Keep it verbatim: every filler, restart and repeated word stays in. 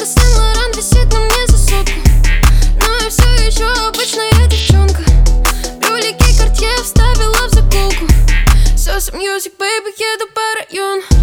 Сен-Лоран висит на мне за сотку, но я все еще обычная девчонка. Брюлики Картье вставила в заколку. Сёса Music, baby, еду по району.